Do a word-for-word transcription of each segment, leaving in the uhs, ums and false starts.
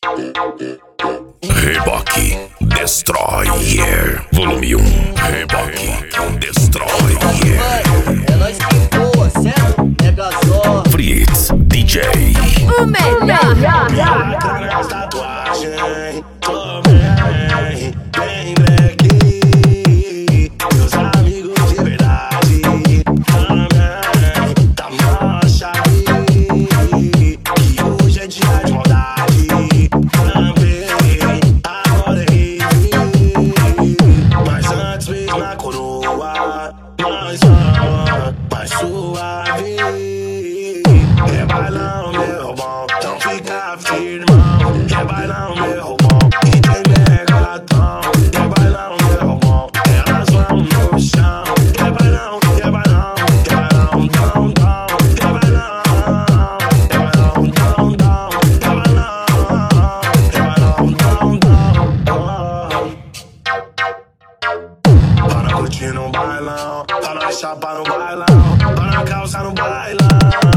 Reboque Destroyer Volume um. Reboque Destroyer. É nóis que voa, certo? Mega só Fritz D J. O melhor. Nas tatuagens, tô bem, bem black. Meus amigos de verdade também tá mocha aí. Que hoje é dia de maldade também. Agora é rave, mas antes mesmo na coroa, mais uma, mais suave. É bailão, meu bom, então fica firmão. É bailão, meu bom, e tem megatron. É bailão, meu bom, elas vão no chão. É bailão, é bailão, é bailão, dão, dão. É bailão, é bailão, dão, dão. É bailão, é bailão, dão, dão. Para curtir no bailão, para chapar no bailão, para calçar no bailão.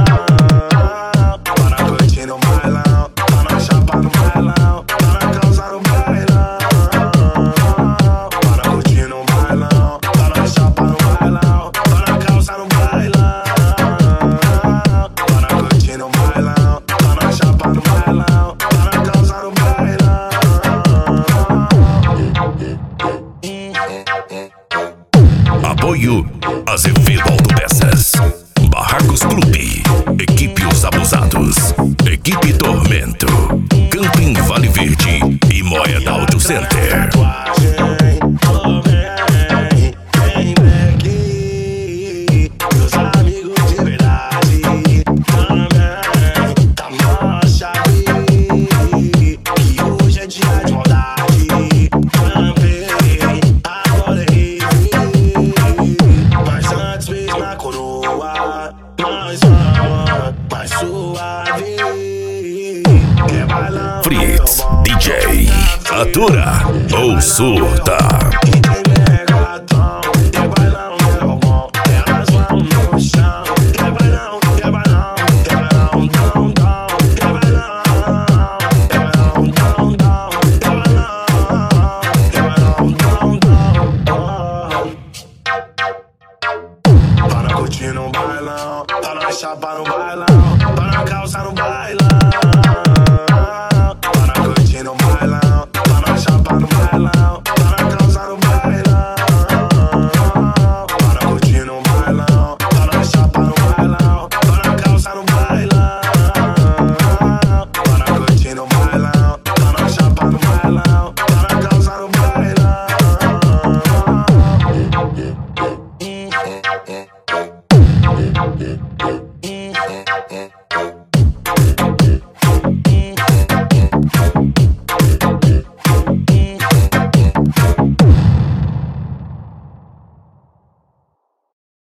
Apoio Azevedo Autopeças, Barracos Clube, Equipe Os Abusados, Equipe Tormento, Camping Vale Verde e Moeda Auto Center. Meus amigos de verdade também tá mocha aí. Que hoje é dia de maldade também. Agora é rave, mas antes mesmo na coroa, mais uma, mais suave. É bailão, Fritz D J, atura ou surta.